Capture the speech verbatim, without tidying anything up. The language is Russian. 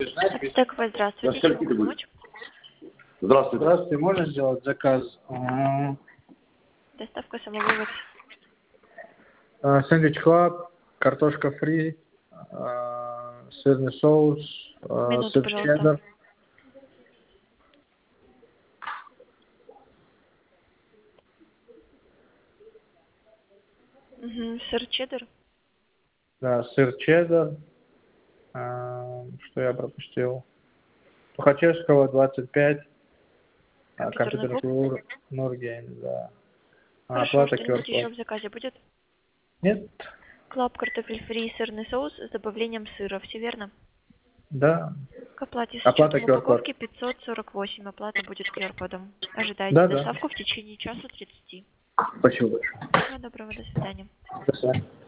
Ацтековая, здравствуйте. Чем могу помочь? Здравствуйте. Здравствуйте. Можно сделать заказ? А, Доставка самовывоз. а, Сэндвич Клаб, картошка фри, а, сырный соус, а, Минуту, сыр пожалуйста. чеддер. Угу. Сыр чеддер. Да, сыр чеддер. А, что я пропустил? Тухачевского, двадцать пять. А, Компьютерный компьютер клуб. Нур, Нургейм, да. А, Хорошо, оплата что-нибудь еще ку ар код. в заказе будет? Нет? Клаб, картофель фри, сырный соус с добавлением сыра. Все верно? Да. К оплате с Оплата учетом ку ар код. упаковки пятьсот сорок восемь. Оплата будет ку ар кодом. Ожидайте Да, да. доставку в течение часа тридцати. Спасибо большое. Всего доброго, до свидания. До свидания.